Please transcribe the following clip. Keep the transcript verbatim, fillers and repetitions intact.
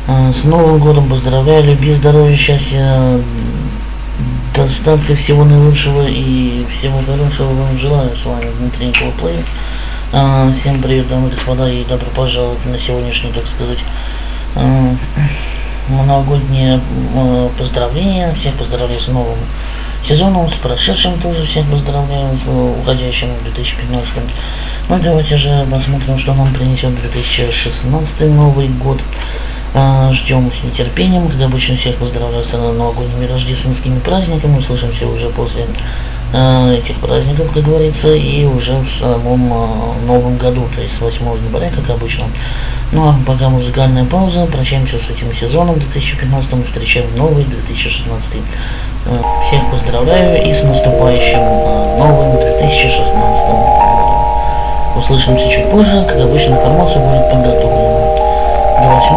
А, С Новым годом поздравляю, любви, здоровья, счастья, достатка, всего наилучшего и всего хорошего вам желаю. С вами Дмитрий Николаплей. Всем привет, дамы и господа, и добро пожаловать на сегодняшний, так сказать, а, новогодние а, поздравления. Всех поздравляю с новым сезоном, с прошедшим тоже всех поздравляю, с уходящим в две тысячи пятнадцатом. Ну давайте же посмотрим, что нам принесет две тысячи шестнадцатый Новый год. А, ждем с нетерпением, как обычно всех поздравляю с новогодними рождественскими праздниками. Услышимся уже после а, этих праздников, как говорится, и уже в самом а, Новом году, то есть с восьмого января, как обычно. Ну а пока музыкальная пауза, прощаемся с этим сезоном две тысячи пятнадцатым, встречаем новый две тысячи шестнадцатый. А, всех поздравляю и с наступающим а, новым две тысячи шестнадцатым годом. Услышимся чуть позже, как обычно информация будет подготовлена для вас